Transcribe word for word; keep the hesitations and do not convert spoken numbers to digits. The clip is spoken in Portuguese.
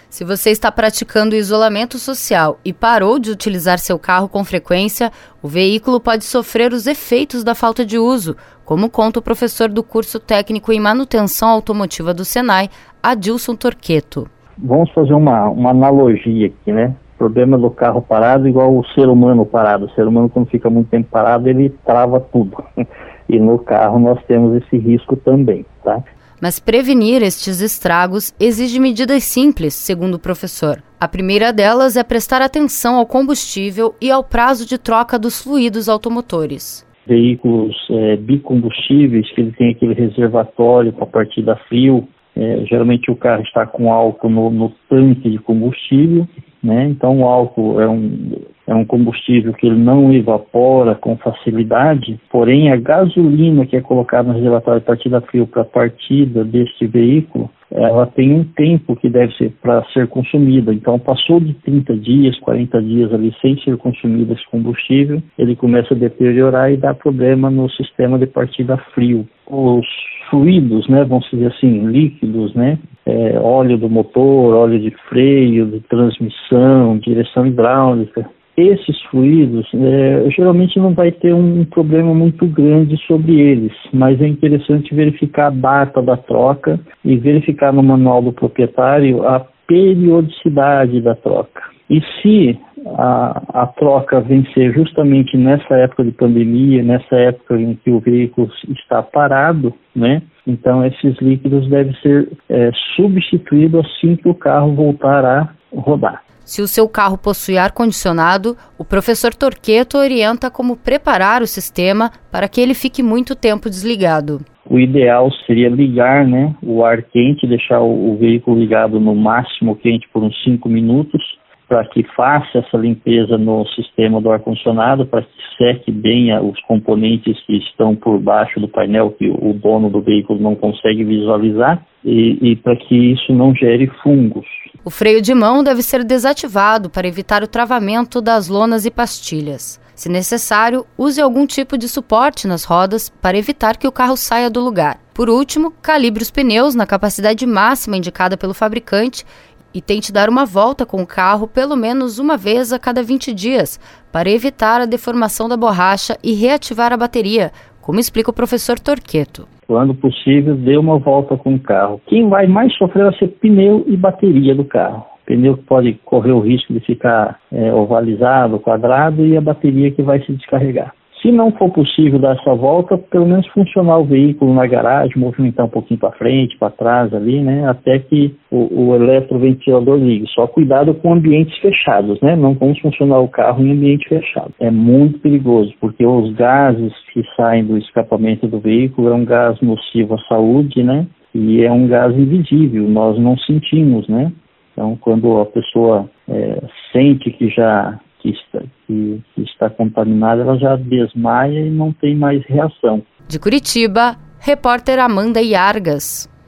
Se você está praticando isolamento social e parou de utilizar seu carro com frequência, o veículo pode sofrer os efeitos da falta de uso, como conta o professor do curso técnico em manutenção automotiva do Senai, Adilson Torqueto. Vamos fazer uma, uma analogia aqui, né? O problema do carro parado é igual o ser humano parado. O ser humano, quando fica muito tempo parado, ele trava tudo. E no carro nós temos esse risco também, tá? Mas prevenir estes estragos exige medidas simples, segundo o professor. A primeira delas é prestar atenção ao combustível e ao prazo de troca dos fluidos automotores. Veículos é, bicombustíveis, que ele tem aquele reservatório para partida frio, é, geralmente o carro está com álcool no, no tanque de combustível, né? Então o álcool é um, é um combustível que ele não evapora com facilidade, porém a gasolina que é colocada no reservatório de partida frio para a partida deste veículo, ela tem um tempo que deve ser para ser consumida. Então passou de trinta dias, quarenta dias ali sem ser consumido esse combustível, ele começa a deteriorar e dá problema no sistema de partida frio. Os fluidos, né, vamos dizer assim, líquidos, né, é, óleo do motor, óleo de freio, de transmissão, direção hidráulica, esses fluidos, é, geralmente não vai ter um problema muito grande sobre eles, mas é interessante verificar a data da troca e verificar no manual do proprietário a periodicidade da troca. E se a, a troca vencer justamente nessa época de pandemia, nessa época em que o veículo está parado, né? Então esses líquidos devem ser é, substituídos assim que o carro voltar a rodar. Se o seu carro possui ar-condicionado, o professor Torqueto orienta como preparar o sistema para que ele fique muito tempo desligado. O ideal seria ligar, né, o ar quente, deixar o, o veículo ligado no máximo quente por uns cinco minutos, para que faça essa limpeza no sistema do ar-condicionado, para que seque bem a, os componentes que estão por baixo do painel, que o dono do veículo não consegue visualizar, e, e para que isso não gere fungos. O freio de mão deve ser desativado para evitar o travamento das lonas e pastilhas. Se necessário, use algum tipo de suporte nas rodas para evitar que o carro saia do lugar. Por último, calibre os pneus na capacidade máxima indicada pelo fabricante e tente dar uma volta com o carro pelo menos uma vez a cada vinte dias, para evitar a deformação da borracha e reativar a bateria, como explica o professor Torqueto. Quando possível, dê uma volta com o carro. Quem vai mais sofrer vai ser pneu e bateria do carro. O pneu que pode correr o risco de ficar é, ovalizado, quadrado, e a bateria que vai se descarregar. Se não for possível dar essa volta, pelo menos funcionar o veículo na garagem, movimentar um pouquinho para frente, para trás ali, né, até que o, o eletroventilador ligue. Só cuidado com ambientes fechados, né, não vamos funcionar o carro em ambiente fechado. É muito perigoso, porque os gases que saem do escapamento do veículo é um gás nocivo à saúde, né, e é um gás invisível, nós não sentimos, né. Então, quando a pessoa é, sente que já... Que está, que, que está contaminada, ela já desmaia e não tem mais reação. De Curitiba, repórter Amanda Iargas.